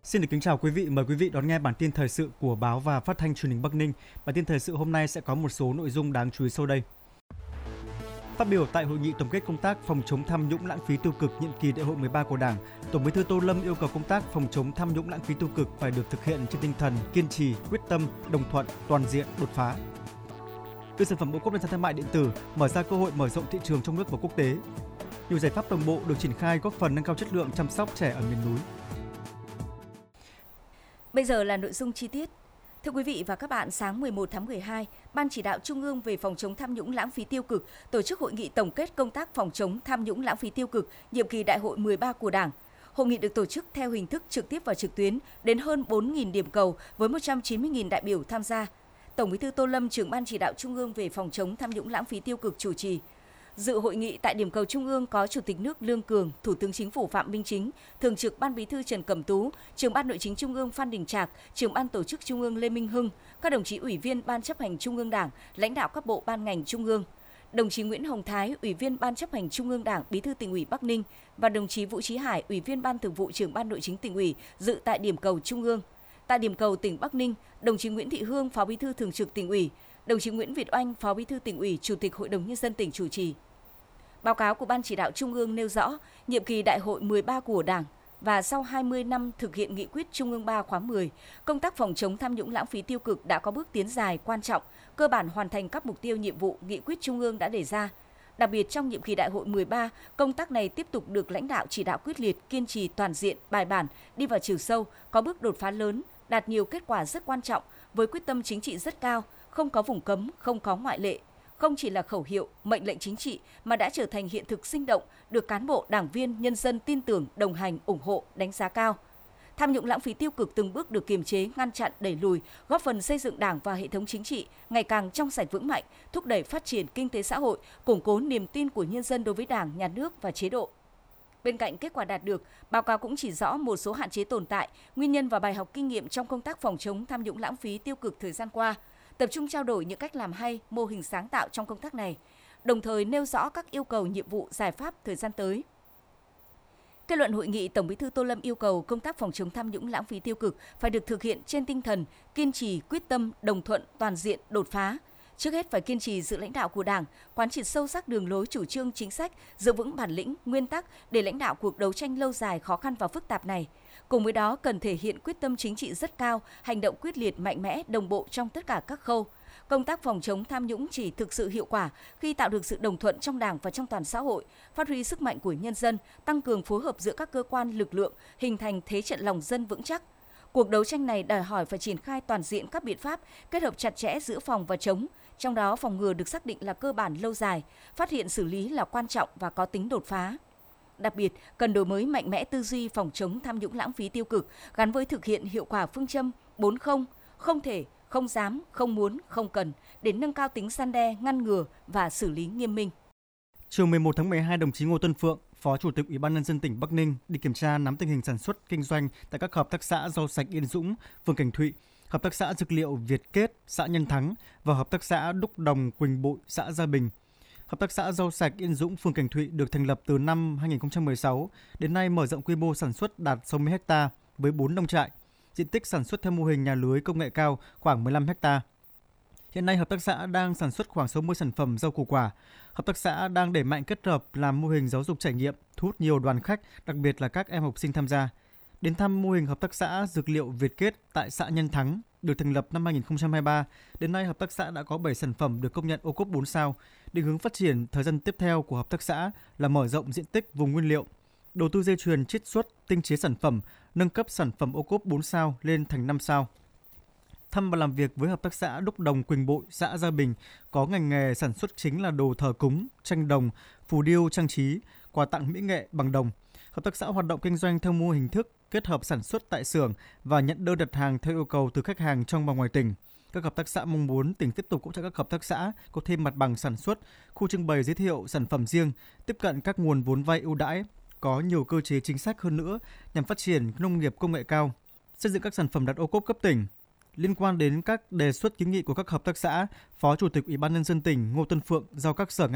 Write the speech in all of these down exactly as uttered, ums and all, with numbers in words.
Xin được kính chào quý vị, mời quý vị đón nghe bản tin thời sự của báo và phát thanh truyền hình Bắc Ninh. Bản tin thời sự hôm nay sẽ có một số nội dung đáng chú ý sau đây. Phát biểu tại hội nghị tổng kết công tác phòng chống tham nhũng lãng phí tiêu cực nhiệm kỳ đại hội mười ba của Đảng, Tổng Bí thư Tô Lâm yêu cầu công tác phòng chống tham nhũng lãng phí tiêu cực phải được thực hiện trên tinh thần kiên trì, quyết tâm, đồng thuận, toàn diện, đột phá. Đưa sản phẩm ô cốp lên sàn thương mại điện tử, mở ra cơ hội mở rộng thị trường trong nước và quốc tế. Nhiều giải pháp đồng bộ được triển khai góp phần nâng cao chất lượng chăm sóc trẻ ở miền núi. Bây giờ là nội dung chi tiết. Thưa quý vị và các bạn, sáng mười một tháng mười hai, Ban Chỉ đạo Trung ương về phòng chống tham nhũng lãng phí tiêu cực tổ chức hội nghị tổng kết công tác phòng chống tham nhũng lãng phí tiêu cực nhiệm kỳ đại hội mười ba của Đảng. Hội nghị được tổ chức theo hình thức trực tiếp và trực tuyến đến hơn bốn nghìn điểm cầu với một trăm chín mươi nghìn đại biểu tham gia. Tổng Bí thư Tô Lâm, trưởng Ban Chỉ đạo Trung ương về phòng chống tham nhũng lãng phí tiêu cực chủ trì. Dự hội nghị tại điểm cầu Trung ương có Chủ tịch nước Lương Cường, Thủ tướng Chính phủ Phạm Minh Chính, Thường trực Ban Bí thư Trần Cẩm Tú, Trưởng Ban Nội chính Trung ương Phan Đình Trạc, Trưởng Ban Tổ chức Trung ương Lê Minh Hưng, các đồng chí ủy viên Ban chấp hành Trung ương Đảng, lãnh đạo các bộ ban ngành Trung ương. Đồng chí Nguyễn Hồng Thái, Ủy viên Ban chấp hành Trung ương Đảng, Bí thư Tỉnh ủy Bắc Ninh và đồng chí Vũ Chí Hải, Ủy viên Ban Thường vụ Trưởng Ban Nội chính Tỉnh ủy dự tại điểm cầu Trung ương. Tại điểm cầu tỉnh Bắc Ninh, đồng chí Nguyễn Thị Hương, Phó Bí thư Thường trực Tỉnh ủy, đồng chí Nguyễn Việt Oanh, Phó Bí thư Tỉnh ủy, Chủ tịch Hội đồng Nhân dân tỉnh chủ trì. Báo cáo của Ban Chỉ đạo Trung ương nêu rõ, nhiệm kỳ đại hội mười ba của Đảng và sau hai mươi năm thực hiện nghị quyết Trung ương ba khóa mười, công tác phòng chống tham nhũng lãng phí tiêu cực đã có bước tiến dài quan trọng, cơ bản hoàn thành các mục tiêu nhiệm vụ nghị quyết Trung ương đã đề ra. Đặc biệt trong nhiệm kỳ đại hội mười ba, công tác này tiếp tục được lãnh đạo chỉ đạo quyết liệt, kiên trì, toàn diện, bài bản, đi vào chiều sâu, có bước đột phá lớn, đạt nhiều kết quả rất quan trọng với quyết tâm chính trị rất cao, không có vùng cấm, không có ngoại lệ. Không chỉ là khẩu hiệu, mệnh lệnh chính trị mà đã trở thành hiện thực sinh động, được cán bộ, đảng viên, nhân dân tin tưởng, đồng hành, ủng hộ, đánh giá cao. Tham nhũng lãng phí tiêu cực từng bước được kiềm chế, ngăn chặn, đẩy lùi, góp phần xây dựng Đảng và hệ thống chính trị ngày càng trong sạch vững mạnh, thúc đẩy phát triển kinh tế xã hội, củng cố niềm tin của nhân dân đối với Đảng, nhà nước và chế độ. Bên cạnh kết quả đạt được, báo cáo cũng chỉ rõ một số hạn chế tồn tại, nguyên nhân và bài học kinh nghiệm trong công tác phòng chống tham nhũng lãng phí tiêu cực thời gian qua, tập trung trao đổi những cách làm hay, mô hình sáng tạo trong công tác này, đồng thời nêu rõ các yêu cầu, nhiệm vụ, giải pháp thời gian tới. Kết luận hội nghị, Tổng Bí thư Tô Lâm yêu cầu công tác phòng chống tham nhũng lãng phí tiêu cực phải được thực hiện trên tinh thần kiên trì, quyết tâm, đồng thuận, toàn diện, đột phá. Trước hết phải kiên trì sự lãnh đạo của Đảng, quán triệt sâu sắc đường lối chủ trương chính sách, giữ vững bản lĩnh, nguyên tắc để lãnh đạo cuộc đấu tranh lâu dài, khó khăn và phức tạp này. Cùng với đó cần thể hiện quyết tâm chính trị rất cao, hành động quyết liệt, mạnh mẽ, đồng bộ trong tất cả các khâu. Công tác phòng chống tham nhũng chỉ thực sự hiệu quả khi tạo được sự đồng thuận trong Đảng và trong toàn xã hội, phát huy sức mạnh của nhân dân, tăng cường phối hợp giữa các cơ quan, lực lượng, hình thành thế trận lòng dân vững chắc. Cuộc đấu tranh này đòi hỏi phải triển khai toàn diện các biện pháp, kết hợp chặt chẽ giữa phòng và chống. Trong đó phòng ngừa được xác định là cơ bản lâu dài, phát hiện xử lý là quan trọng và có tính đột phá. Đặc biệt, cần đổi mới mạnh mẽ tư duy phòng chống tham nhũng lãng phí tiêu cực gắn với thực hiện hiệu quả phương châm bốn không, không thể, không dám, không muốn, không cần để nâng cao tính răn đe, ngăn ngừa và xử lý nghiêm minh. Chiều mười một tháng mười hai, đồng chí Ngô Tân Phượng, Phó Chủ tịch Ủy ban Nhân dân tỉnh Bắc Ninh đi kiểm tra nắm tình hình sản xuất kinh doanh tại các hợp tác xã rau sạch Yên Dũng, phường Cảnh Thụy, hợp tác xã dược liệu Việt Kết, xã Nhân Thắng và hợp tác xã Đúc Đồng Quỳnh Bội, xã Gia Bình. Hợp tác xã rau sạch Yên Dũng, phường Cảnh Thụy được thành lập từ năm hai nghìn không trăm mười sáu, đến nay mở rộng quy mô sản xuất đạt sáu mươi héc ta với bốn nông trại. Diện tích sản xuất theo mô hình nhà lưới công nghệ cao khoảng mười lăm héc ta. Hiện nay hợp tác xã đang sản xuất khoảng sáu mươi sản phẩm rau củ quả. Hợp tác xã đang đẩy mạnh kết hợp làm mô hình giáo dục trải nghiệm, thu hút nhiều đoàn khách, đặc biệt là các em học sinh tham gia. Đến thăm mô hình hợp tác xã dược liệu Việt Kết tại xã Nhân Thắng, được thành lập năm hai nghìn không trăm hai mươi ba, đến nay hợp tác xã đã có bảy sản phẩm được công nhận ô cốp bốn sao. Định hướng phát triển thời gian tiếp theo của hợp tác xã là mở rộng diện tích vùng nguyên liệu, đầu tư dây chuyền chiết xuất, tinh chế sản phẩm, nâng cấp sản phẩm ô cốp bốn sao lên thành năm sao. Thăm và làm việc với hợp tác xã Đúc Đồng Quỳnh Bội, xã Gia Bình có ngành nghề sản xuất chính là đồ thờ cúng, tranh đồng, phù điêu trang trí, quà tặng mỹ nghệ bằng đồng. Hợp tác xã hoạt động kinh doanh theo mô hình thức kết hợp sản xuất tại xưởng và nhận đơn đặt hàng theo yêu cầu từ khách hàng trong và ngoài tỉnh. Các hợp tác xã mong muốn tỉnh tiếp tục hỗ trợ các hợp tác xã có thêm mặt bằng sản xuất, khu trưng bày giới thiệu sản phẩm riêng, tiếp cận các nguồn vốn vay ưu đãi, có nhiều cơ chế chính sách hơn nữa nhằm phát triển nông nghiệp công nghệ cao, xây dựng các sản phẩm đạt ô cốp cấp tỉnh. Liên quan đến các đề xuất kiến nghị của các hợp tác xã, Phó Chủ tịch Ủy ban Nhân dân tỉnh Ngô Tân Phượng giao các sở ngành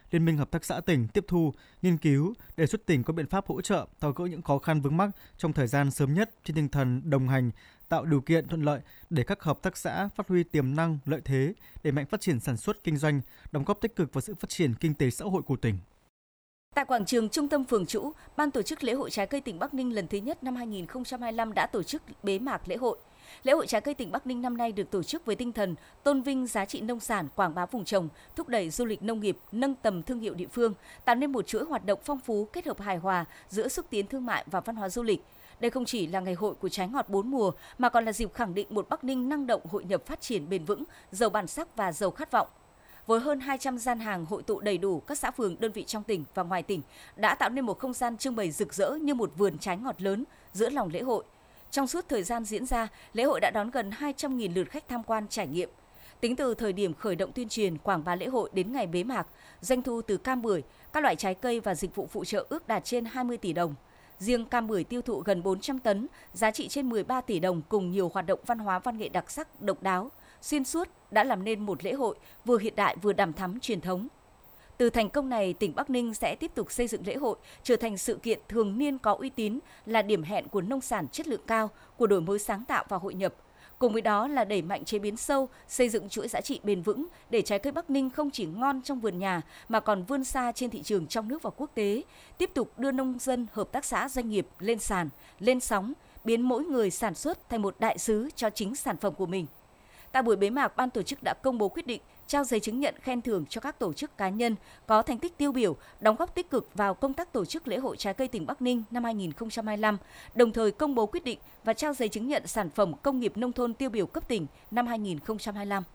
Liên minh Hợp tác xã tỉnh tiếp thu, nghiên cứu, đề xuất tỉnh có biện pháp hỗ trợ tháo gỡ những khó khăn vướng mắc trong thời gian sớm nhất trên tinh thần đồng hành, tạo điều kiện thuận lợi để các hợp tác xã phát huy tiềm năng, lợi thế, đẩy mạnh phát triển sản xuất kinh doanh, đóng góp tích cực vào sự phát triển kinh tế xã hội của tỉnh. Tại quảng trường Trung tâm Phường Trũ, Ban tổ chức lễ hội trái cây tỉnh Bắc Ninh lần thứ nhất năm hai nghìn không trăm hai mươi lăm đã tổ chức bế mạc lễ hội. Lễ hội trái cây tỉnh Bắc Ninh năm nay được tổ chức với tinh thần tôn vinh giá trị nông sản, quảng bá vùng trồng, thúc đẩy du lịch nông nghiệp, nâng tầm thương hiệu địa phương, tạo nên một chuỗi hoạt động phong phú kết hợp hài hòa giữa xúc tiến thương mại và văn hóa du lịch. Đây không chỉ là ngày hội của trái ngọt bốn mùa mà còn là dịp khẳng định một Bắc Ninh năng động, hội nhập, phát triển bền vững, giàu bản sắc và giàu khát vọng. Với hơn hai trăm gian hàng hội tụ đầy đủ các xã phường, đơn vị trong tỉnh và ngoài tỉnh đã tạo nên một không gian trưng bày rực rỡ như một vườn trái ngọt lớn giữa lòng lễ hội. Trong suốt thời gian diễn ra, lễ hội đã đón gần hai trăm nghìn lượt khách tham quan trải nghiệm. Tính từ thời điểm khởi động tuyên truyền, quảng bá lễ hội đến ngày bế mạc, doanh thu từ cam bưởi, các loại trái cây và dịch vụ phụ trợ ước đạt trên hai mươi tỷ đồng. Riêng cam bưởi tiêu thụ gần bốn trăm tấn, giá trị trên mười ba tỷ đồng cùng nhiều hoạt động văn hóa văn nghệ đặc sắc, độc đáo, xuyên suốt đã làm nên một lễ hội vừa hiện đại vừa đằm thắm truyền thống. Từ thành công này, tỉnh Bắc Ninh sẽ tiếp tục xây dựng lễ hội trở thành sự kiện thường niên có uy tín, là điểm hẹn của nông sản chất lượng cao, của đổi mới sáng tạo và hội nhập. Cùng với đó là đẩy mạnh chế biến sâu, xây dựng chuỗi giá trị bền vững để trái cây Bắc Ninh không chỉ ngon trong vườn nhà mà còn vươn xa trên thị trường trong nước và quốc tế, tiếp tục đưa nông dân, hợp tác xã, doanh nghiệp lên sàn, lên sóng, biến mỗi người sản xuất thành một đại sứ cho chính sản phẩm của mình. Tại buổi bế mạc, ban tổ chức đã công bố quyết định trao giấy chứng nhận khen thưởng cho các tổ chức cá nhân có thành tích tiêu biểu, đóng góp tích cực vào công tác tổ chức lễ hội trái cây tỉnh Bắc Ninh năm hai nghìn không trăm hai mươi lăm, đồng thời công bố quyết định và trao giấy chứng nhận sản phẩm công nghiệp nông thôn tiêu biểu cấp tỉnh năm hai nghìn không trăm hai mươi lăm.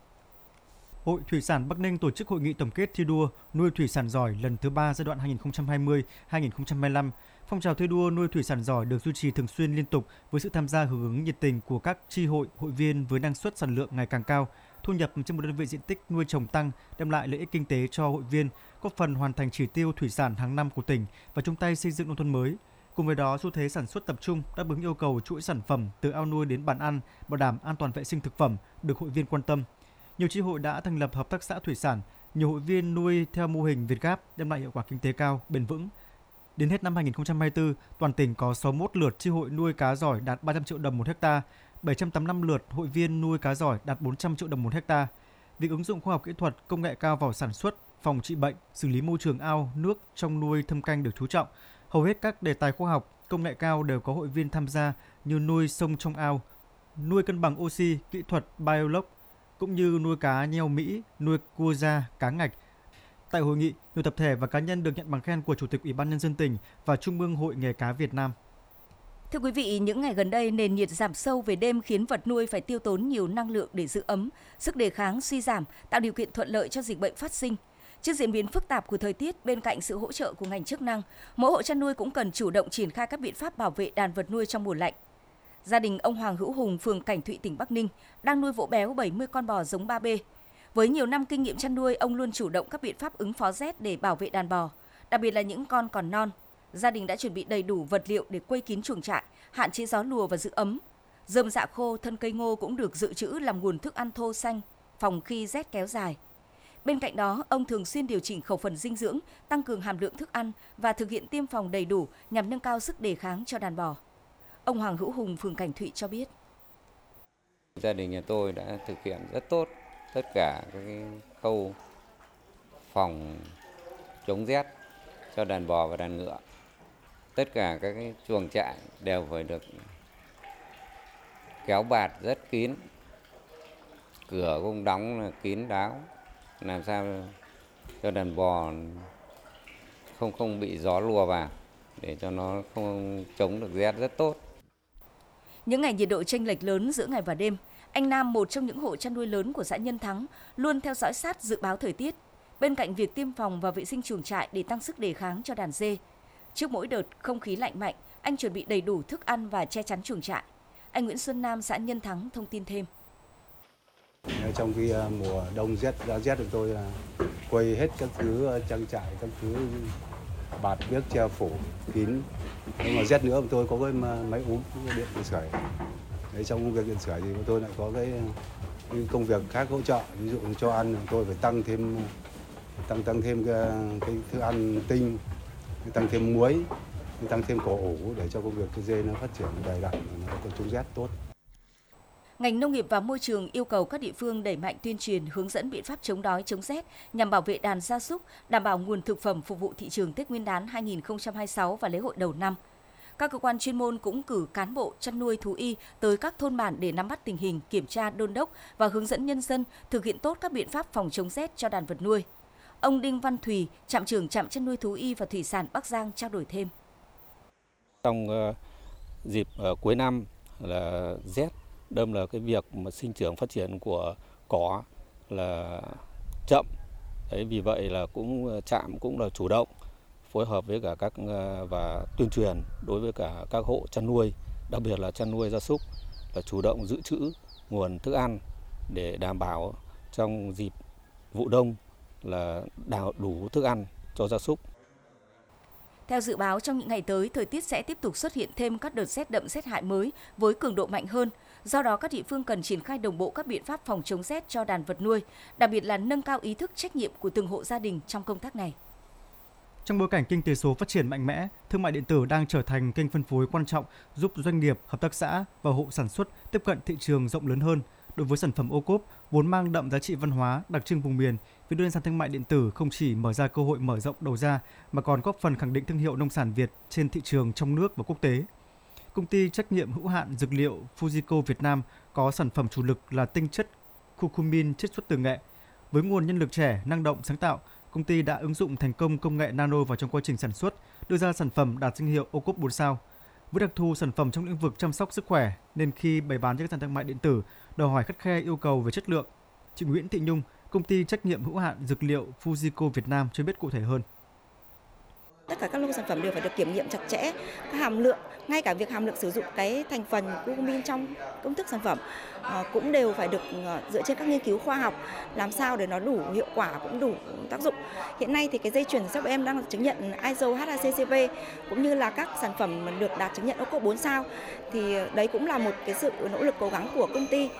Hội Thủy sản Bắc Ninh tổ chức hội nghị tổng kết thi đua nuôi thủy sản giỏi lần thứ ba giai đoạn hai nghìn không trăm hai mươi đến hai nghìn không trăm hai mươi lăm. Phong trào thi đua nuôi thủy sản giỏi được duy trì thường xuyên liên tục với sự tham gia hưởng ứng nhiệt tình của các chi hội, hội viên với năng suất sản lượng ngày càng cao, thu nhập trên một đơn vị diện tích nuôi trồng tăng, đem lại lợi ích kinh tế cho hội viên, góp phần hoàn thành chỉ tiêu thủy sản hàng năm của tỉnh và chung tay xây dựng nông thôn mới. Cùng với đó, xu thế sản xuất tập trung đáp ứng yêu cầu chuỗi sản phẩm từ ao nuôi đến bàn ăn, bảo đảm an toàn vệ sinh thực phẩm được hội viên quan tâm. Nhiều chi hội đã thành lập hợp tác xã thủy sản, nhiều hội viên nuôi theo mô hình Việt Gáp đem lại hiệu quả kinh tế cao, bền vững. Đến hết năm hai nghìn không trăm hai mươi tư, toàn tỉnh có sáu mươi mốt lượt chi hội nuôi cá giỏi đạt ba trăm triệu đồng một hecta, bảy trăm tám mươi lăm lượt hội viên nuôi cá giỏi đạt bốn trăm triệu đồng một hecta. Việc ứng dụng khoa học kỹ thuật, công nghệ cao vào sản xuất, phòng trị bệnh, xử lý môi trường ao, nước trong nuôi thâm canh được chú trọng. Hầu hết các đề tài khoa học, công nghệ cao đều có hội viên tham gia như nuôi sông trong ao, nuôi cân bằng oxy, kỹ thuật biolog, cũng như nuôi cá nheo Mỹ, nuôi cua da, cá ngạch. Tại hội nghị, nhiều tập thể và cá nhân được nhận bằng khen của Chủ tịch Ủy ban Nhân dân tỉnh và Trung ương Hội Nghề cá Việt Nam. Thưa quý vị, những ngày gần đây, nền nhiệt giảm sâu về đêm khiến vật nuôi phải tiêu tốn nhiều năng lượng để giữ ấm, sức đề kháng suy giảm, tạo điều kiện thuận lợi cho dịch bệnh phát sinh. Trước diễn biến phức tạp của thời tiết, bên cạnh sự hỗ trợ của ngành chức năng, mỗi hộ chăn nuôi cũng cần chủ động triển khai các biện pháp bảo vệ đàn vật nuôi trong mùa lạnh. Gia đình ông Hoàng Hữu Hùng, phường Cảnh Thụy, tỉnh Bắc Ninh đang nuôi vỗ béo bảy mươi con bò giống ba B. Với nhiều năm kinh nghiệm chăn nuôi, ông luôn chủ động các biện pháp ứng phó rét để bảo vệ đàn bò, đặc biệt là những con còn non. Gia đình đã chuẩn bị đầy đủ vật liệu để quây kín chuồng trại, hạn chế gió lùa và giữ ấm. Rơm rạ khô, thân cây ngô cũng được dự trữ làm nguồn thức ăn thô xanh, phòng khi rét kéo dài. Bên cạnh đó, ông thường xuyên điều chỉnh khẩu phần dinh dưỡng, tăng cường hàm lượng thức ăn và thực hiện tiêm phòng đầy đủ nhằm nâng cao sức đề kháng cho đàn bò. Ông Hoàng Hữu Hùng, phường Cảnh Thụy cho biết. Gia đình nhà tôi đã thực hiện rất tốt tất cả các cái khâu phòng chống rét cho đàn bò và đàn ngựa. Tất cả các cái chuồng trại đều phải được kéo bạt rất kín, cửa cũng đóng là kín đáo, làm sao cho đàn bò không không bị gió lùa vào để cho nó không chống được rét rất tốt. Những ngày nhiệt độ chênh lệch lớn giữa ngày và đêm, anh Nam, một trong những hộ chăn nuôi lớn của xã Nhân Thắng, luôn theo dõi sát dự báo thời tiết. Bên cạnh việc tiêm phòng và vệ sinh chuồng trại để tăng sức đề kháng cho đàn dê, trước mỗi đợt không khí lạnh mạnh, anh chuẩn bị đầy đủ thức ăn và che chắn chuồng trại. Anh Nguyễn Xuân Nam, xã Nhân Thắng thông tin thêm. Trong khi mùa đông rét, giá rét của tôi là quây hết các thứ trang trại, các thứ bạt biếc che phủ kín. Nhưng mà rét nữa tôi có cái máy úng điện điện sưởi. Đấy, trong công việc điện sưởi thì tôi lại có cái, cái công việc khác hỗ trợ, ví dụ cho ăn tôi phải tăng thêm tăng tăng thêm cái, cái thức ăn tinh, tăng thêm muối, tăng thêm cỏ ủ để cho công việc cái dê nó phát triển đầy đặn, nó có chống rét tốt. Ngành nông nghiệp và môi trường yêu cầu các địa phương đẩy mạnh tuyên truyền, hướng dẫn biện pháp chống đói, chống rét nhằm bảo vệ đàn gia súc, đảm bảo nguồn thực phẩm phục vụ thị trường Tết Nguyên đán hai không hai sáu và lễ hội đầu năm. Các cơ quan chuyên môn cũng cử cán bộ chăn nuôi thú y tới các thôn bản để nắm bắt tình hình, kiểm tra, đôn đốc và hướng dẫn nhân dân thực hiện tốt các biện pháp phòng chống rét cho đàn vật nuôi. Ông Đinh Văn Thùy, trạm trưởng trạm chăn nuôi thú y và thủy sản Bắc Giang trao đổi thêm. Trong uh, dịp uh, cuối năm là rét, đâm là cái việc mà sinh trưởng phát triển của cỏ là chậm. Đấy, vì vậy là cũng trạm cũng là chủ động phối hợp với cả các uh, và tuyên truyền đối với cả các hộ chăn nuôi, đặc biệt là chăn nuôi gia súc là chủ động dự trữ nguồn thức ăn để đảm bảo trong dịp vụ đông là đào đủ thức ăn cho gia súc. Theo dự báo, trong những ngày tới, thời tiết sẽ tiếp tục xuất hiện thêm các đợt rét đậm rét hại mới với cường độ mạnh hơn. Do đó, các địa phương cần triển khai đồng bộ các biện pháp phòng chống rét cho đàn vật nuôi, đặc biệt là nâng cao ý thức trách nhiệm của từng hộ gia đình trong công tác này. Trong bối cảnh kinh tế số phát triển mạnh mẽ, thương mại điện tử đang trở thành kênh phân phối quan trọng giúp doanh nghiệp, hợp tác xã và hộ sản xuất tiếp cận thị trường rộng lớn hơn. Đối với sản phẩm ô cốp vốn mang đậm giá trị văn hóa, đặc trưng vùng miền, việc đưa lên sàn thương mại điện tử không chỉ mở ra cơ hội mở rộng đầu ra mà còn góp phần khẳng định thương hiệu nông sản Việt trên thị trường trong nước và quốc tế. Công ty trách nhiệm hữu hạn dược liệu Fujiko Việt Nam có sản phẩm chủ lực là tinh chất curcumin chiết xuất từ nghệ. Với nguồn nhân lực trẻ, năng động, sáng tạo, công ty đã ứng dụng thành công công nghệ nano vào trong quá trình sản xuất, đưa ra sản phẩm đạt danh hiệu ô cốp bốn sao. Với đặc thù sản phẩm trong lĩnh vực chăm sóc sức khỏe nên khi bày bán trên các sàn thương mại điện tử đòi hỏi khắt khe yêu cầu về chất lượng. Chị Nguyễn Thị Nhung, công ty trách nhiệm hữu hạn dược liệu Fujiko Việt Nam cho biết cụ thể hơn. Tất cả các lô sản phẩm đều phải được kiểm nghiệm chặt chẽ, các hàm lượng, ngay cả việc hàm lượng sử dụng cái thành phần curcumin trong công thức sản phẩm uh, cũng đều phải được uh, dựa trên các nghiên cứu khoa học, làm sao để nó đủ hiệu quả cũng đủ tác dụng. Hiện nay thì cái dây chuyền của em đang được chứng nhận i ét o hát a xê xê pê cũng như là các sản phẩm được đạt chứng nhận ô cốp bốn sao, thì đấy cũng là một cái sự nỗ lực cố gắng của công ty.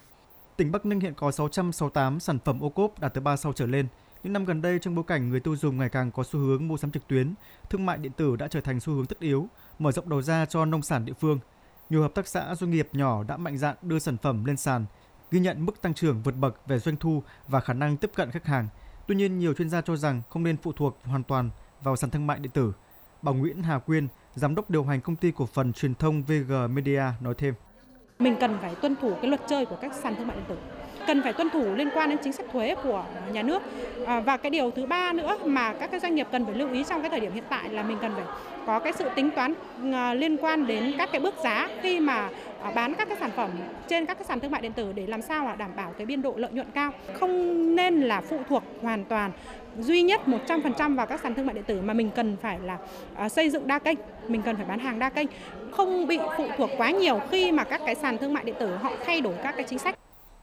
Tỉnh Bắc Ninh hiện có sáu trăm sáu mươi tám sản phẩm ô cốp đạt từ ba sao trở lên. Những năm gần đây, trong bối cảnh người tiêu dùng ngày càng có xu hướng mua sắm trực tuyến, thương mại điện tử đã trở thành xu hướng tất yếu, mở rộng đầu ra cho nông sản địa phương. Nhiều hợp tác xã doanh nghiệp nhỏ đã mạnh dạn đưa sản phẩm lên sàn, ghi nhận mức tăng trưởng vượt bậc về doanh thu và khả năng tiếp cận khách hàng. Tuy nhiên, nhiều chuyên gia cho rằng không nên phụ thuộc hoàn toàn vào sàn thương mại điện tử. Bà Nguyễn Hà Quyên, giám đốc điều hành công ty cổ phần truyền thông vê giê Media nói thêm. Mình cần phải tuân thủ cái luật chơi của các sàn thương mại điện tử, cần phải tuân thủ liên quan đến chính sách thuế của nhà nước. À, và cái điều thứ ba nữa mà các cái doanh nghiệp cần phải lưu ý trong cái thời điểm hiện tại là mình cần phải có cái sự tính toán à, liên quan đến các cái bước giá khi mà à, bán các cái sản phẩm trên các cái sàn thương mại điện tử để làm sao là đảm bảo cái biên độ lợi nhuận cao. Không nên là phụ thuộc hoàn toàn duy nhất một trăm phần trăm vào các sàn thương mại điện tử, mà mình cần phải là à, xây dựng đa kênh, mình cần phải bán hàng đa kênh, không bị phụ thuộc quá nhiều khi mà các cái sàn thương mại điện tử họ thay đổi các cái chính sách.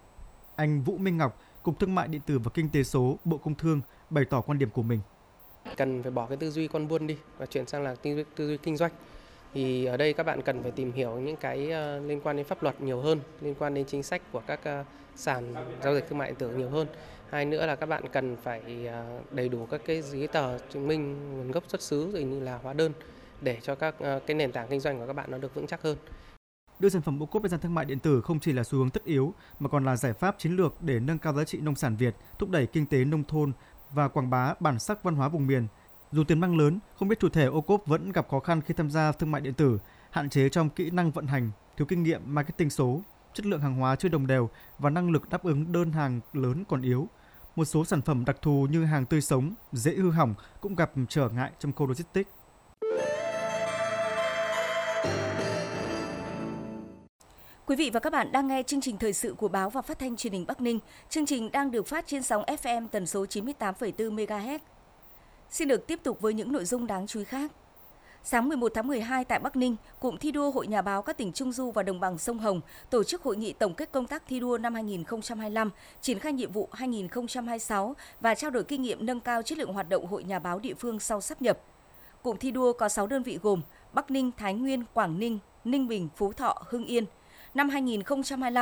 Anh Vũ Minh Ngọc, Cục Thương mại điện tử và Kinh tế số, Bộ Công Thương bày tỏ quan điểm của mình. Cần phải bỏ cái tư duy con buôn đi và chuyển sang là tư duy, tư duy kinh doanh. Thì ở đây các bạn cần phải tìm hiểu những cái uh, liên quan đến pháp luật nhiều hơn, liên quan đến chính sách của các uh, sàn giao dịch thương mại điện tử nhiều hơn. Hai nữa là các bạn cần phải uh, đầy đủ các cái giấy tờ chứng minh nguồn gốc xuất xứ rồi như là hóa đơn để cho các uh, cái nền tảng kinh doanh của các bạn nó được vững chắc hơn. Đưa sản phẩm ô cốp lên sàn thương mại điện tử không chỉ là xu hướng tất yếu mà còn là giải pháp chiến lược để nâng cao giá trị nông sản Việt, thúc đẩy kinh tế nông thôn và quảng bá bản sắc văn hóa vùng miền. Dù tiềm năng lớn, không biết chủ thể ô cốp vẫn gặp khó khăn khi tham gia thương mại điện tử, hạn chế trong kỹ năng vận hành, thiếu kinh nghiệm marketing số, chất lượng hàng hóa chưa đồng đều và năng lực đáp ứng đơn hàng lớn còn yếu. Một số sản phẩm đặc thù như hàng tươi sống, dễ hư hỏng cũng gặp trở ngại trong khâu logistics. Quý vị và các bạn đang nghe chương trình thời sự của Báo và Phát thanh Truyền hình Bắc Ninh. Chương trình đang được phát trên sóng ép em tần số chín mươi tám phẩy bốn mê ga héc. Xin được tiếp tục với những nội dung đáng chú ý khác. Sáng mười một tháng mười hai tại Bắc Ninh, cụm thi đua Hội Nhà báo các tỉnh Trung Du và Đồng bằng sông Hồng tổ chức hội nghị tổng kết công tác thi đua năm hai nghìn không trăm hai mươi lăm, triển khai nhiệm vụ hai nghìn không trăm hai mươi sáu và trao đổi kinh nghiệm nâng cao chất lượng hoạt động Hội Nhà báo địa phương sau sáp nhập. Cụm thi đua có sáu đơn vị gồm Bắc Ninh, Thái Nguyên, Quảng Ninh, Ninh Bình, Phú Thọ, Hưng Yên. Năm hai nghìn không trăm hai mươi lăm,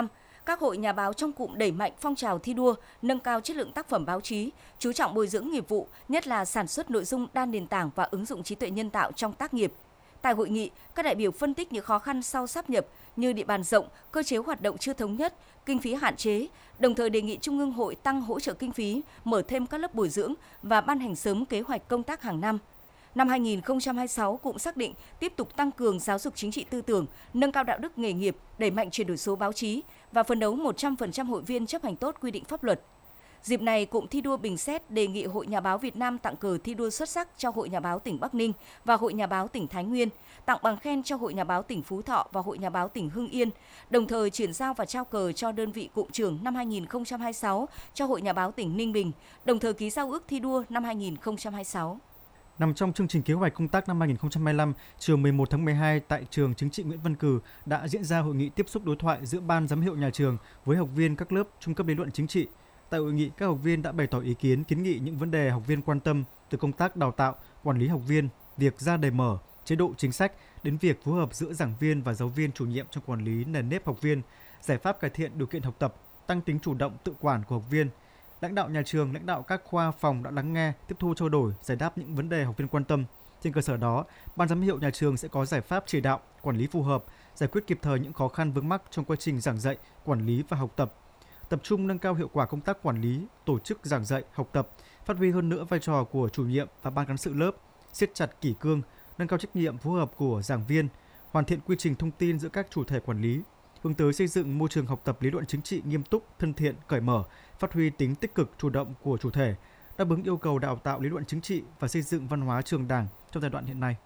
các hội nhà báo trong cụm đẩy mạnh phong trào thi đua, nâng cao chất lượng tác phẩm báo chí, chú trọng bồi dưỡng nghiệp vụ, nhất là sản xuất nội dung đa nền tảng và ứng dụng trí tuệ nhân tạo trong tác nghiệp. Tại hội nghị, các đại biểu phân tích những khó khăn sau sáp nhập như địa bàn rộng, cơ chế hoạt động chưa thống nhất, kinh phí hạn chế, đồng thời đề nghị Trung ương Hội tăng hỗ trợ kinh phí, mở thêm các lớp bồi dưỡng và ban hành sớm kế hoạch công tác hàng năm. Năm hai nghìn không trăm hai mươi sáu cũng xác định tiếp tục tăng cường giáo dục chính trị tư tưởng, nâng cao đạo đức nghề nghiệp, đẩy mạnh chuyển đổi số báo chí và phấn đấu một trăm phần trăm hội viên chấp hành tốt quy định pháp luật. Dịp này, cụm thi đua Bình Xét đề nghị Hội Nhà báo Việt Nam tặng cờ thi đua xuất sắc cho Hội Nhà báo tỉnh Bắc Ninh và Hội Nhà báo tỉnh Thái Nguyên, tặng bằng khen cho Hội Nhà báo tỉnh Phú Thọ và Hội Nhà báo tỉnh Hưng Yên, đồng thời chuyển giao và trao cờ cho đơn vị cụm trưởng năm hai nghìn không trăm hai mươi sáu cho Hội Nhà báo tỉnh Ninh Bình, đồng thời ký giao ước thi đua năm hai nghìn không trăm hai mươi sáu. Nằm trong chương trình kế hoạch công tác năm hai nghìn không trăm hai mươi lăm, chiều mười một tháng mười hai tại trường Chính trị Nguyễn Văn Cừ đã diễn ra hội nghị tiếp xúc đối thoại giữa ban giám hiệu nhà trường với học viên các lớp trung cấp lý luận chính trị. Tại hội nghị, các học viên đã bày tỏ ý kiến, kiến nghị những vấn đề học viên quan tâm từ công tác đào tạo, quản lý học viên, việc ra đề mở, chế độ chính sách đến việc phối hợp giữa giảng viên và giáo viên chủ nhiệm trong quản lý nền nếp học viên, giải pháp cải thiện điều kiện học tập, tăng tính chủ động tự quản của học viên. Lãnh đạo nhà trường, lãnh đạo các khoa phòng đã lắng nghe, tiếp thu trao đổi, giải đáp những vấn đề học viên quan tâm. Trên cơ sở đó, ban giám hiệu nhà trường sẽ có giải pháp chỉ đạo, quản lý phù hợp, giải quyết kịp thời những khó khăn vướng mắc trong quá trình giảng dạy, quản lý và học tập. Tập trung nâng cao hiệu quả công tác quản lý, tổ chức giảng dạy, học tập, phát huy hơn nữa vai trò của chủ nhiệm và ban cán sự lớp, siết chặt kỷ cương, nâng cao trách nhiệm phối hợp của giảng viên, hoàn thiện quy trình thông tin giữa các chủ thể quản lý, hướng tới xây dựng môi trường học tập lý luận chính trị nghiêm túc, thân thiện, cởi mở, phát huy tính tích cực chủ động của chủ thể, đáp ứng yêu cầu đào tạo lý luận chính trị và xây dựng văn hóa trường Đảng trong giai đoạn hiện nay.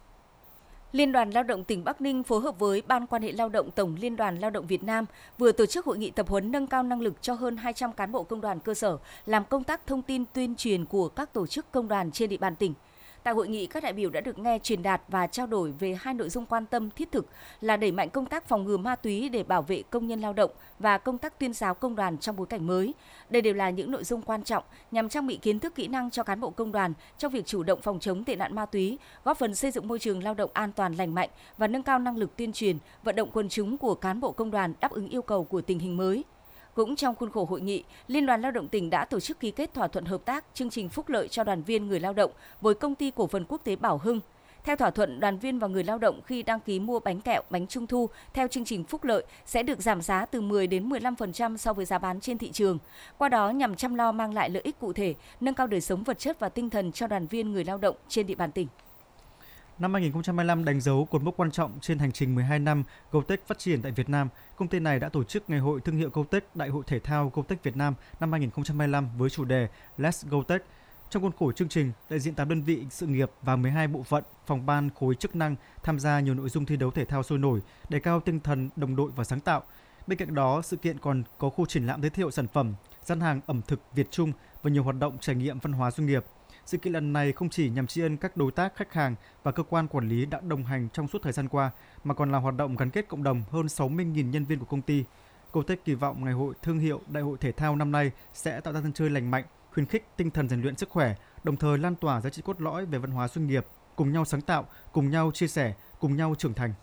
Liên đoàn Lao động tỉnh Bắc Ninh phối hợp với Ban quan hệ lao động Tổng Liên đoàn Lao động Việt Nam vừa tổ chức hội nghị tập huấn nâng cao năng lực cho hơn hai trăm cán bộ công đoàn cơ sở làm công tác thông tin tuyên truyền của các tổ chức công đoàn trên địa bàn tỉnh. Tại hội nghị, các đại biểu đã được nghe truyền đạt và trao đổi về hai nội dung quan tâm thiết thực là đẩy mạnh công tác phòng ngừa ma túy để bảo vệ công nhân lao động và công tác tuyên giáo công đoàn trong bối cảnh mới. Đây đều là những nội dung quan trọng nhằm trang bị kiến thức kỹ năng cho cán bộ công đoàn trong việc chủ động phòng chống tệ nạn ma túy, góp phần xây dựng môi trường lao động an toàn lành mạnh và nâng cao năng lực tuyên truyền, vận động quần chúng của cán bộ công đoàn đáp ứng yêu cầu của tình hình mới. Cũng trong khuôn khổ hội nghị, Liên đoàn Lao động tỉnh đã tổ chức ký kết thỏa thuận hợp tác chương trình phúc lợi cho đoàn viên người lao động với Công ty Cổ phần Quốc tế Bảo Hưng. Theo thỏa thuận, đoàn viên và người lao động khi đăng ký mua bánh kẹo, bánh trung thu theo chương trình phúc lợi sẽ được giảm giá từ mười đến mười lăm phần trăm so với giá bán trên thị trường. Qua đó nhằm chăm lo mang lại lợi ích cụ thể, nâng cao đời sống vật chất và tinh thần cho đoàn viên người lao động trên địa bàn tỉnh. Năm hai nghìn không trăm hai mươi lăm đánh dấu cột mốc quan trọng trên hành trình mười hai năm Goldtech phát triển tại Việt Nam. Công ty này đã tổ chức Ngày hội thương hiệu Goldtech, Đại hội thể thao Goldtech Việt Nam năm hai nghìn không trăm hai mươi lăm với chủ đề Let's Goldtech. Trong khuôn khổ chương trình, đại diện tám đơn vị sự nghiệp và mười hai bộ phận, phòng ban, khối chức năng tham gia nhiều nội dung thi đấu thể thao sôi nổi, đề cao tinh thần đồng đội và sáng tạo. Bên cạnh đó, sự kiện còn có khu triển lãm giới thiệu sản phẩm, gian hàng ẩm thực Việt Trung và nhiều hoạt động trải nghiệm văn hóa doanh nghiệp. Sự kiện lần này không chỉ nhằm tri ân các đối tác, khách hàng và cơ quan quản lý đã đồng hành trong suốt thời gian qua, mà còn là hoạt động gắn kết cộng đồng hơn sáu mươi nghìn nhân viên của công ty. Goldtech kỳ vọng Ngày hội thương hiệu Đại hội thể thao năm nay sẽ tạo ra sân chơi lành mạnh, khuyến khích tinh thần rèn luyện sức khỏe, đồng thời lan tỏa giá trị cốt lõi về văn hóa doanh nghiệp, cùng nhau sáng tạo, cùng nhau chia sẻ, cùng nhau trưởng thành.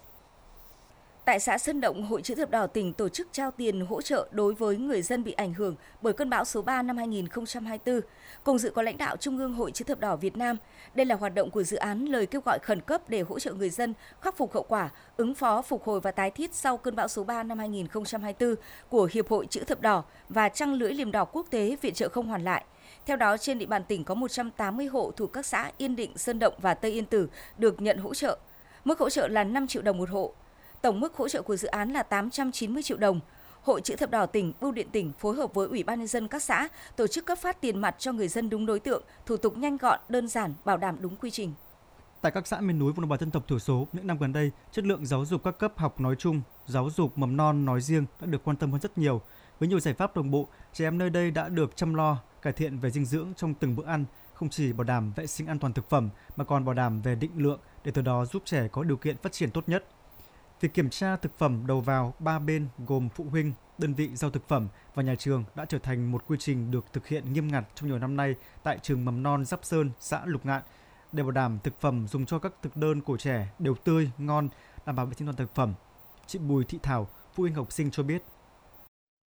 Tại xã Sơn Động, Hội Chữ thập đỏ tỉnh tổ chức trao tiền hỗ trợ đối với người dân bị ảnh hưởng bởi cơn bão số ba năm hai nghìn không trăm hai mươi tư. Cùng dự có lãnh đạo Trung ương Hội Chữ thập đỏ Việt Nam. Đây là hoạt động của dự án lời kêu gọi khẩn cấp để hỗ trợ người dân khắc phục hậu quả, ứng phó, phục hồi và tái thiết sau cơn bão số ba năm hai nghìn không trăm hai mươi tư của Hiệp hội Chữ thập đỏ và Trăng lưỡi liềm đỏ quốc tế viện trợ không hoàn lại. Theo đó, trên địa bàn tỉnh có một trăm tám mươi hộ thuộc các xã Yên Định, Sơn Động và Tây Yên Tử được nhận hỗ trợ. Mức hỗ trợ là năm triệu đồng một hộ. Tổng mức hỗ trợ của dự án là tám trăm chín mươi triệu đồng. Hội Chữ thập đỏ tỉnh, Bưu điện tỉnh phối hợp với Ủy ban nhân dân các xã tổ chức cấp phát tiền mặt cho người dân đúng đối tượng, thủ tục nhanh gọn, đơn giản, bảo đảm đúng quy trình. Tại các xã miền núi vùng đồng bào dân tộc thiểu số, những năm gần đây, chất lượng giáo dục các cấp học nói chung, giáo dục mầm non nói riêng đã được quan tâm hơn rất nhiều. Với nhiều giải pháp đồng bộ, trẻ em nơi đây đã được chăm lo, cải thiện về dinh dưỡng trong từng bữa ăn, không chỉ bảo đảm vệ sinh an toàn thực phẩm mà còn bảo đảm về định lượng để từ đó giúp trẻ có điều kiện phát triển tốt nhất. Việc kiểm tra thực phẩm đầu vào ba bên gồm phụ huynh, đơn vị giao thực phẩm và nhà trường đã trở thành một quy trình được thực hiện nghiêm ngặt trong nhiều năm nay tại trường mầm non Giáp Sơn, xã Lục Ngạn để bảo đảm thực phẩm dùng cho các thực đơn của trẻ đều tươi, ngon, đảm bảo vệ sinh an toàn thực phẩm. Chị Bùi Thị Thảo, phụ huynh học sinh cho biết.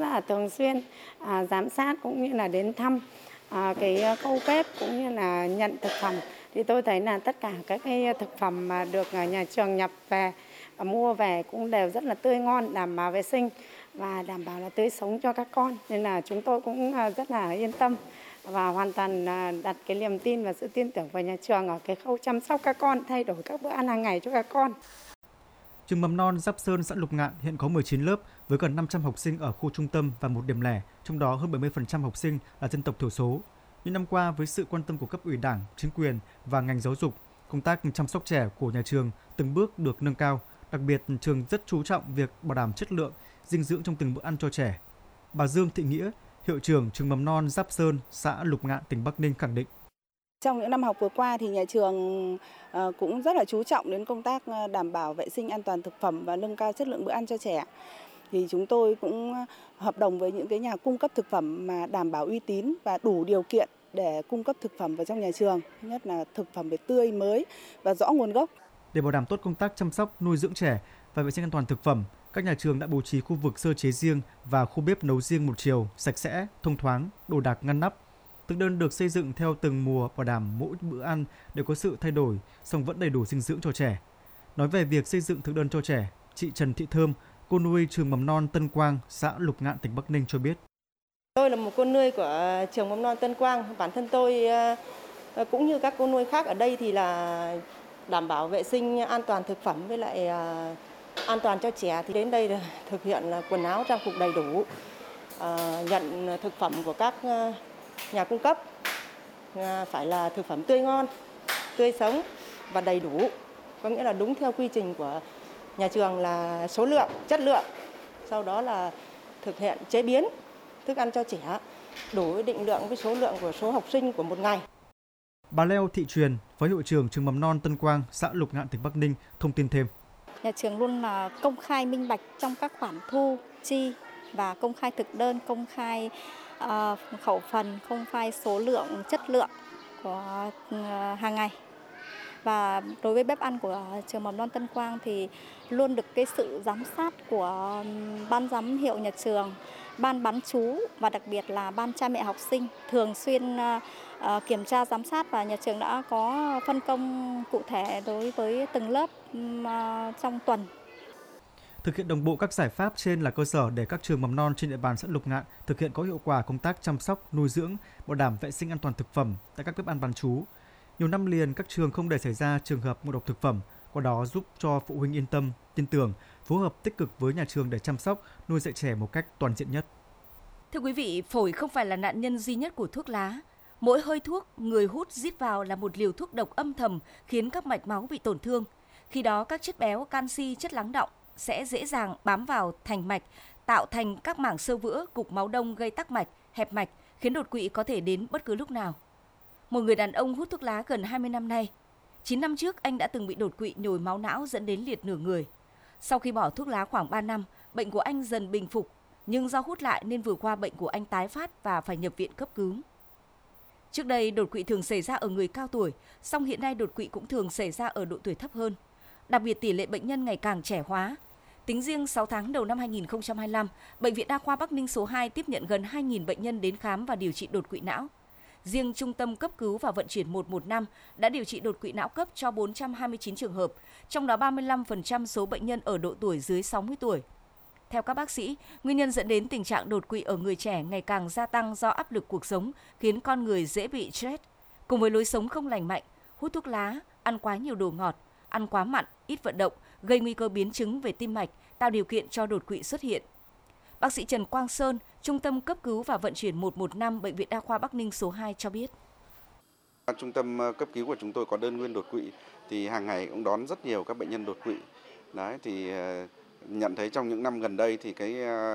là thường xuyên à, giám sát cũng như là đến thăm à, cái câu bếp cũng như là nhận thực phẩm. Thì tôi thấy là tất cả các cái thực phẩm mà được nhà trường nhập về, mua về cũng đều rất là tươi ngon, đảm bảo vệ sinh và đảm bảo là tươi sống cho các con. Nên là chúng tôi cũng rất là yên tâm và hoàn toàn đặt cái niềm tin và sự tin tưởng vào nhà trường ở cái khâu chăm sóc các con, thay đổi các bữa ăn hàng ngày cho các con. Trường mầm non Giáp Sơn, xã Lục Ngạn hiện có mười chín lớp với gần năm trăm học sinh ở khu trung tâm và một điểm lẻ, trong đó hơn bảy mươi phần trăm học sinh là dân tộc thiểu số. Những năm qua, với sự quan tâm của cấp ủy Đảng, chính quyền và ngành giáo dục, công tác chăm sóc trẻ của nhà trường từng bước được nâng cao. Đặc biệt, trường rất chú trọng việc bảo đảm chất lượng, dinh dưỡng trong từng bữa ăn cho trẻ. Bà Dương Thị Nghĩa, hiệu trưởng trường mầm non Giáp Sơn, xã Lục Ngạn, tỉnh Bắc Ninh khẳng định. Trong những năm học vừa qua thì nhà trường cũng rất là chú trọng đến công tác đảm bảo vệ sinh an toàn thực phẩm và nâng cao chất lượng bữa ăn cho trẻ. Thì chúng tôi cũng hợp đồng với những cái nhà cung cấp thực phẩm mà đảm bảo uy tín và đủ điều kiện để cung cấp thực phẩm vào trong nhà trường. Thứ nhất là thực phẩm phải tươi, mới và rõ nguồn gốc. Để bảo đảm tốt công tác chăm sóc, nuôi dưỡng trẻ và vệ sinh an toàn thực phẩm, các nhà trường đã bố trí khu vực sơ chế riêng và khu bếp nấu riêng một chiều, sạch sẽ, thông thoáng, đồ đạc ngăn nắp. Thực đơn được xây dựng theo từng mùa, bảo đảm mỗi bữa ăn đều có sự thay đổi, song vẫn đầy đủ dinh dưỡng cho trẻ. Nói về việc xây dựng thực đơn cho trẻ, chị Trần Thị Thơm, cô nuôi trường mầm non Tân Quang, xã Lục Ngạn, tỉnh Bắc Ninh cho biết. Tôi là một cô nuôi của trường mầm non Tân Quang. Bản thân tôi cũng như các cô nuôi khác ở đây thì là đảm bảo vệ sinh an toàn thực phẩm với lại an toàn cho trẻ. Thì đến đây là thực hiện là quần áo trang phục đầy đủ, nhận thực phẩm của các nhà cung cấp phải là thực phẩm tươi ngon, tươi sống và đầy đủ. Có nghĩa là đúng theo quy trình của nhà trường là số lượng, chất lượng. Sau đó là thực hiện chế biến thức ăn cho trẻ đủ định lượng với số lượng của số học sinh của một ngày. Bà Leo Thị Truyền, Phó hiệu trưởng trường mầm non Tân Quang, xã Lục Ngạn, tỉnh Bắc Ninh thông tin thêm. Nhà trường luôn là công khai minh bạch trong các khoản thu chi và công khai thực đơn, công khai uh, khẩu phần, công khai số lượng, chất lượng của uh, hàng ngày. Và đối với bếp ăn của trường mầm non Tân Quang thì luôn được cái sự giám sát của ban giám hiệu nhà trường, ban bán trú và đặc biệt là ban cha mẹ học sinh thường xuyên uh, kiểm tra giám sát, và nhà trường đã có phân công cụ thể đối với từng lớp uh, trong tuần. Thực hiện đồng bộ các giải pháp trên là cơ sở để các trường mầm non trên địa bàn xã Lục Ngạn thực hiện có hiệu quả công tác chăm sóc, nuôi dưỡng, bảo đảm vệ sinh an toàn thực phẩm tại các bếp ăn bán trú. Nhiều năm liền, các trường không để xảy ra trường hợp ngộ độc thực phẩm, qua đó giúp cho phụ huynh yên tâm, tin tưởng, phối hợp tích cực với nhà trường để chăm sóc, nuôi dạy trẻ một cách toàn diện nhất. Thưa quý vị, phổi không phải là nạn nhân duy nhất của thuốc lá. Mỗi hơi thuốc người hút rít vào là một liều thuốc độc âm thầm khiến các mạch máu bị tổn thương. Khi đó các chất béo, canxi, chất lắng đọng sẽ dễ dàng bám vào thành mạch, tạo thành các mảng xơ vữa, cục máu đông gây tắc mạch, hẹp mạch, khiến đột quỵ có thể đến bất cứ lúc nào. Một người đàn ông hút thuốc lá gần hai mươi năm nay. chín năm trước, anh đã từng bị đột quỵ nhồi máu não dẫn đến liệt nửa người. Sau khi bỏ thuốc lá khoảng ba năm, bệnh của anh dần bình phục, nhưng do hút lại nên vừa qua bệnh của anh tái phát và phải nhập viện cấp cứu. Trước đây, đột quỵ thường xảy ra ở người cao tuổi, song hiện nay đột quỵ cũng thường xảy ra ở độ tuổi thấp hơn. Đặc biệt tỷ lệ bệnh nhân ngày càng trẻ hóa. Tính riêng sáu tháng đầu năm hai nghìn không trăm hai mươi lăm, Bệnh viện Đa khoa Bắc Ninh số hai tiếp nhận gần hai nghìn bệnh nhân đến khám và điều trị đột quỵ não. Riêng Trung tâm cấp cứu và vận chuyển một một năm đã điều trị đột quỵ não cấp cho bốn trăm hai mươi chín trường hợp, trong đó ba mươi lăm phần trăm số bệnh nhân ở độ tuổi dưới sáu mươi tuổi. Theo các bác sĩ, nguyên nhân dẫn đến tình trạng đột quỵ ở người trẻ ngày càng gia tăng do áp lực cuộc sống khiến con người dễ bị stress, cùng với lối sống không lành mạnh, hút thuốc lá, ăn quá nhiều đồ ngọt, ăn quá mặn, ít vận động, gây nguy cơ biến chứng về tim mạch, tạo điều kiện cho đột quỵ xuất hiện. Bác sĩ Trần Quang Sơn, Trung tâm cấp cứu và vận chuyển một một năm Bệnh viện Đa khoa Bắc Ninh số hai cho biết. Trung tâm cấp cứu của chúng tôi có đơn nguyên đột quỵ thì hàng ngày cũng đón rất nhiều các bệnh nhân đột quỵ. Đấy thì nhận thấy trong những năm gần đây thì cái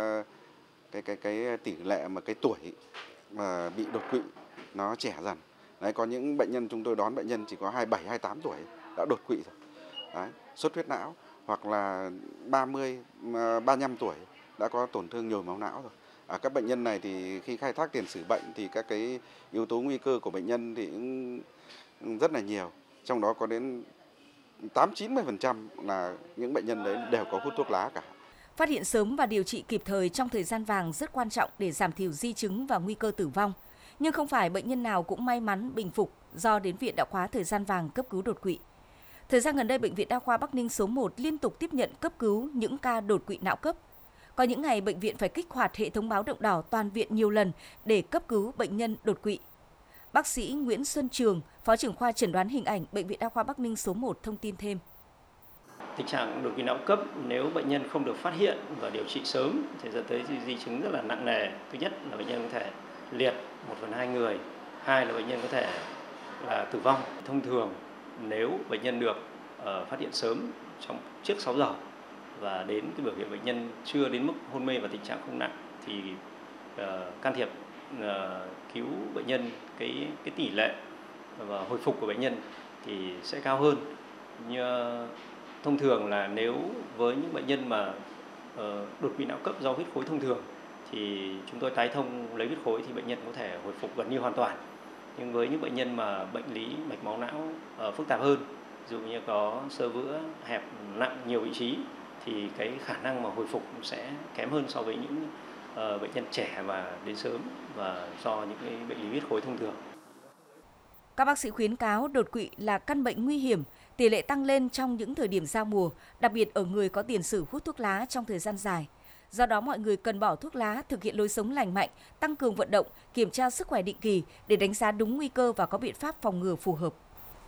cái cái cái tỷ lệ mà cái tuổi mà bị đột quỵ nó trẻ dần. Đấy, có những bệnh nhân chúng tôi đón bệnh nhân chỉ có hai mươi bảy, hai mươi tám tuổi đã đột quỵ rồi. Đấy, xuất huyết não hoặc là ba mươi, ba mươi lăm tuổi đã có tổn thương nhồi máu não rồi. À, các bệnh nhân này thì khi khai thác tiền sử bệnh thì các cái yếu tố nguy cơ của bệnh nhân thì cũng rất là nhiều. Trong đó có đến tám chín mươi phần trăm là những bệnh nhân đấy đều có hút thuốc lá cả. Phát hiện sớm và điều trị kịp thời trong thời gian vàng rất quan trọng để giảm thiểu di chứng và nguy cơ tử vong. Nhưng không phải bệnh nhân nào cũng may mắn bình phục do đến viện đã quá thời gian vàng cấp cứu đột quỵ. Thời gian gần đây, Bệnh viện Đa khoa Bắc Ninh số một liên tục tiếp nhận cấp cứu những ca đột quỵ não cấp. Có những ngày bệnh viện phải kích hoạt hệ thống báo động đỏ toàn viện nhiều lần để cấp cứu bệnh nhân đột quỵ. Bác sĩ Nguyễn Xuân Trường, Phó trưởng khoa chẩn đoán hình ảnh Bệnh viện Đa khoa Bắc Ninh số một thông tin thêm. Tình trạng đột quỵ não cấp nếu bệnh nhân không được phát hiện và điều trị sớm thì dẫn tới di chứng rất là nặng nề. Thứ nhất là bệnh nhân có thể liệt một phần hai người, hai là bệnh nhân có thể là tử vong. Thông thường nếu bệnh nhân được uh, phát hiện sớm trong trước sáu giờ và đến cái biểu hiện bệnh nhân chưa đến mức hôn mê và tình trạng không nặng thì uh, can thiệp uh, cứu bệnh nhân, cái cái tỷ lệ và hồi phục của bệnh nhân thì sẽ cao hơn. Như thông thường là nếu với những bệnh nhân mà uh, đột quỵ não cấp do huyết khối thông thường thì chúng tôi tái thông lấy huyết khối thì bệnh nhân có thể hồi phục gần như hoàn toàn. Nhưng với những bệnh nhân mà bệnh lý mạch máu não uh, phức tạp hơn, ví dụ như có xơ vữa hẹp nặng nhiều vị trí thì cái khả năng mà hồi phục sẽ kém hơn so với những uh, bệnh nhân trẻ và đến sớm và do những cái bệnh lý huyết khối thông thường. Các bác sĩ khuyến cáo đột quỵ là căn bệnh nguy hiểm, tỷ lệ tăng lên trong những thời điểm giao mùa, đặc biệt ở người có tiền sử hút thuốc lá trong thời gian dài. Do đó mọi người cần bỏ thuốc lá, thực hiện lối sống lành mạnh, tăng cường vận động, kiểm tra sức khỏe định kỳ để đánh giá đúng nguy cơ và có biện pháp phòng ngừa phù hợp.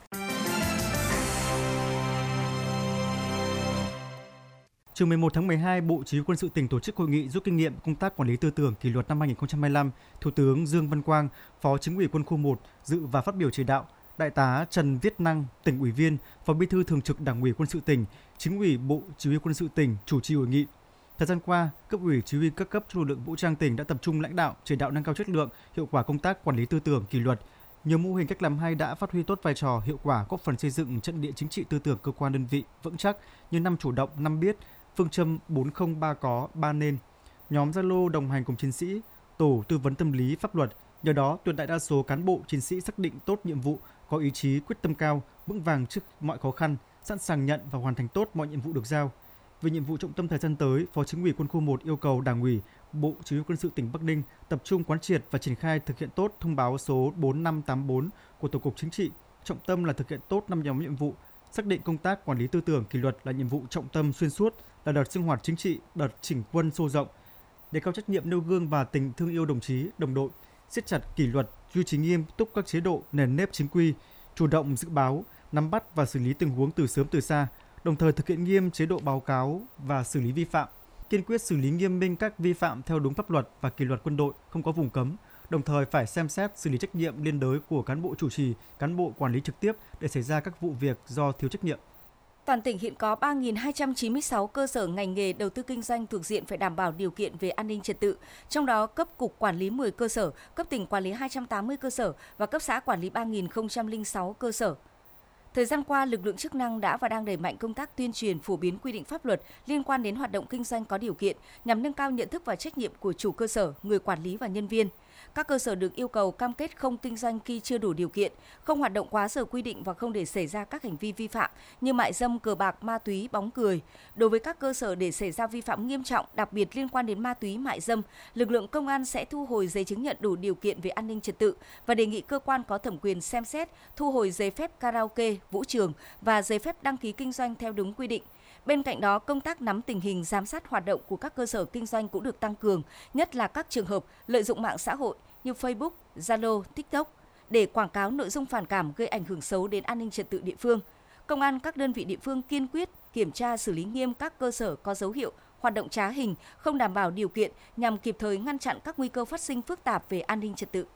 Chiều mười một tháng mười hai, Bộ Chỉ huy Quân sự tỉnh tổ chức hội nghị rút kinh nghiệm công tác quản lý tư tưởng kỷ luật năm hai không hai lăm. Thiếu tướng Dương Văn Quang, Phó Chính ủy Quân khu một dự và phát biểu chỉ đạo. Đại tá Trần Viết Năng, tỉnh ủy viên, Phó Bí thư Thường trực Đảng ủy Quân sự tỉnh, Chính ủy Bộ Chỉ huy Quân sự tỉnh chủ trì hội nghị. Thời gian qua, cấp ủy chỉ huy các cấp trong lực lượng vũ trang tỉnh đã tập trung lãnh đạo, chỉ đạo nâng cao chất lượng, hiệu quả công tác quản lý tư tưởng kỷ luật. Nhiều mô hình cách làm hay đã phát huy tốt vai trò hiệu quả, góp phần xây dựng trận địa chính trị tư tưởng cơ quan đơn vị vững chắc như năm chủ động, năm biết, phương châm bốn không ba có, ba nên. Nhóm Zalo đồng hành cùng chiến sĩ, tổ tư vấn tâm lý pháp luật. Nhờ đó, tuyệt đại đa số cán bộ chiến sĩ xác định tốt nhiệm vụ, có ý chí quyết tâm cao, vững vàng trước mọi khó khăn, sẵn sàng nhận và hoàn thành tốt mọi nhiệm vụ được giao. Về nhiệm vụ trọng tâm thời gian tới, Phó Chính ủy Quân khu một yêu cầu Đảng ủy, Bộ Chỉ huy Quân sự tỉnh Bắc Ninh tập trung quán triệt và triển khai thực hiện tốt thông báo số bốn năm tám bốn của Tổng cục Chính trị, trọng tâm là thực hiện tốt năm nhóm nhiệm vụ, xác định công tác quản lý tư tưởng kỷ luật là nhiệm vụ trọng tâm xuyên suốt, là đợt sinh hoạt chính trị, đợt chỉnh quân sâu rộng, đề cao trách nhiệm nêu gương và tình thương yêu đồng chí, đồng đội, siết chặt kỷ luật, duy trì nghiêm túc các chế độ, nền nếp chính quy, chủ động dự báo, nắm bắt và xử lý tình huống từ sớm từ xa, đồng thời thực hiện nghiêm chế độ báo cáo và xử lý vi phạm, kiên quyết xử lý nghiêm minh các vi phạm theo đúng pháp luật và kỷ luật quân đội, không có vùng cấm, đồng thời phải xem xét xử lý trách nhiệm liên đới của cán bộ chủ trì, cán bộ quản lý trực tiếp để xảy ra các vụ việc do thiếu trách nhiệm. Toàn tỉnh hiện có ba nghìn hai trăm chín mươi sáu cơ sở ngành nghề đầu tư kinh doanh thuộc diện phải đảm bảo điều kiện về an ninh trật tự, trong đó cấp cục quản lý mười cơ sở, cấp tỉnh quản lý hai trăm tám mươi cơ sở và cấp xã quản lý ba nghìn không trăm lẻ sáu cơ sở. Thời gian qua, lực lượng chức năng đã và đang đẩy mạnh công tác tuyên truyền phổ biến quy định pháp luật liên quan đến hoạt động kinh doanh có điều kiện nhằm nâng cao nhận thức và trách nhiệm của chủ cơ sở, người quản lý và nhân viên. Các cơ sở được yêu cầu cam kết không kinh doanh khi chưa đủ điều kiện, không hoạt động quá giờ quy định và không để xảy ra các hành vi vi phạm như mại dâm, cờ bạc, ma túy, bóng cười. Đối với các cơ sở để xảy ra vi phạm nghiêm trọng, đặc biệt liên quan đến ma túy, mại dâm, lực lượng công an sẽ thu hồi giấy chứng nhận đủ điều kiện về an ninh trật tự và đề nghị cơ quan có thẩm quyền xem xét thu hồi giấy phép karaoke, vũ trường và giấy phép đăng ký kinh doanh theo đúng quy định. Bên cạnh đó, công tác nắm tình hình, giám sát hoạt động của các cơ sở kinh doanh cũng được tăng cường, nhất là các trường hợp lợi dụng mạng xã hội như Facebook, Zalo, TikTok để quảng cáo nội dung phản cảm gây ảnh hưởng xấu đến an ninh trật tự địa phương. Công an các đơn vị địa phương kiên quyết kiểm tra xử lý nghiêm các cơ sở có dấu hiệu hoạt động trá hình, không đảm bảo điều kiện nhằm kịp thời ngăn chặn các nguy cơ phát sinh phức tạp về an ninh trật tự.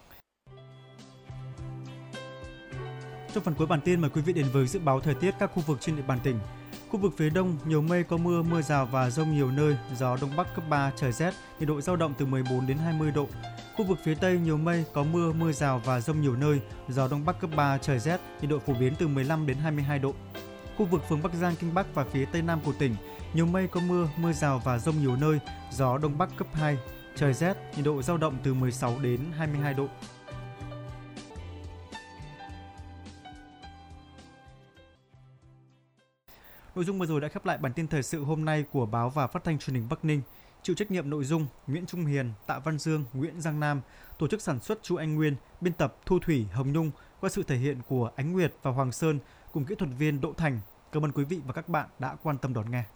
Trong phần cuối bản tin, mời quý vị đến với dự báo thời tiết các khu vực trên địa bàn tỉnh. Khu vực phía Đông nhiều mây, có mưa, mưa rào và dông nhiều nơi, gió Đông Bắc cấp ba, trời rét, nhiệt độ dao động từ mười bốn đến hai mươi độ. Khu vực phía Tây nhiều mây, có mưa, mưa rào và dông nhiều nơi, gió Đông Bắc cấp ba, trời rét, nhiệt độ phổ biến từ mười lăm đến hai mươi hai độ. Khu vực phường Bắc Giang, Kinh Bắc và phía Tây Nam của tỉnh, nhiều mây, có mưa, mưa rào và dông nhiều nơi, gió Đông Bắc cấp hai, trời rét, nhiệt độ dao động từ mười sáu đến hai mươi hai độ. Nội dung vừa rồi đã khép lại bản tin thời sự hôm nay của báo và phát thanh truyền hình Bắc Ninh. Chịu trách nhiệm nội dung Nguyễn Trung Hiền, Tạ Văn Dương, Nguyễn Giang Nam, tổ chức sản xuất Chu Anh Nguyên, biên tập Thu Thủy, Hồng Nhung qua sự thể hiện của Ánh Nguyệt và Hoàng Sơn cùng kỹ thuật viên Đỗ Thành. Cảm ơn quý vị và các bạn đã quan tâm đón nghe.